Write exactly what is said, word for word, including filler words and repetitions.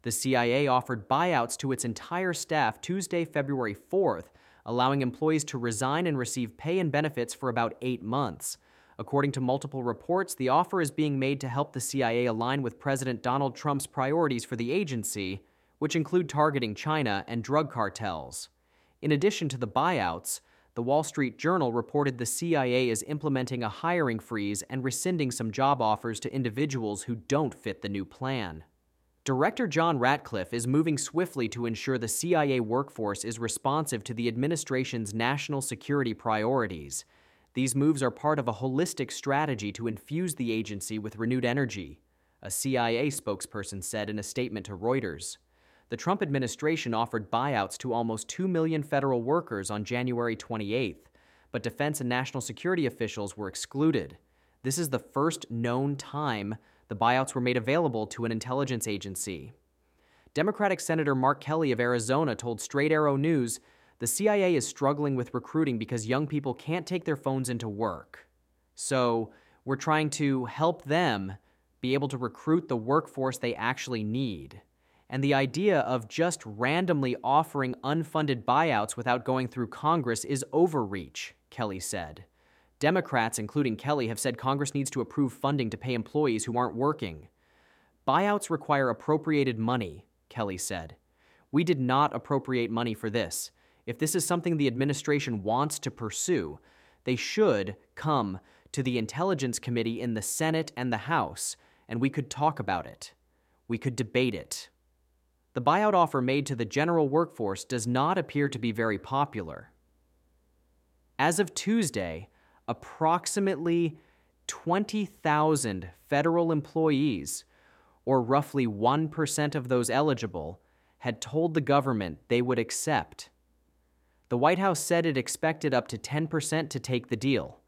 The C I A offered buyouts to its entire staff Tuesday, February fourth, allowing employees to resign and receive pay and benefits for about eight months. According to multiple reports, the offer is being made to help the C I A align with President Donald Trump's priorities for the agency, which include targeting China and drug cartels. In addition to the buyouts, the Wall Street Journal reported the C I A is implementing a hiring freeze and rescinding some job offers to individuals who don't fit the new plan. Director John Ratcliffe is moving swiftly to ensure the C I A workforce is responsive to the administration's national security priorities. These moves are part of a holistic strategy to infuse the agency with renewed energy, a C I A spokesperson said in a statement to Reuters. The Trump administration offered buyouts to almost two million federal workers on January twenty-eighth, but defense and national security officials were excluded. This is the first known time the buyouts were made available to an intelligence agency. Democratic Senator Mark Kelly of Arizona told Straight Arrow News the C I A is struggling with recruiting because young people can't take their phones into work. So we're trying to help them be able to recruit the workforce they actually need. And the idea of just randomly offering unfunded buyouts without going through Congress is overreach, Kelly said. Democrats, including Kelly, have said Congress needs to approve funding to pay employees who aren't working. Buyouts require appropriated money, Kelly said. We did not appropriate money for this. If this is something the administration wants to pursue, they should come to the Intelligence Committee in the Senate and the House, and we could talk about it. We could debate it. The buyout offer made to the general workforce does not appear to be very popular. As of Tuesday, approximately twenty thousand federal employees, or roughly one percent of those eligible, had told the government they would accept. The White House said it expected up to ten percent to take the deal.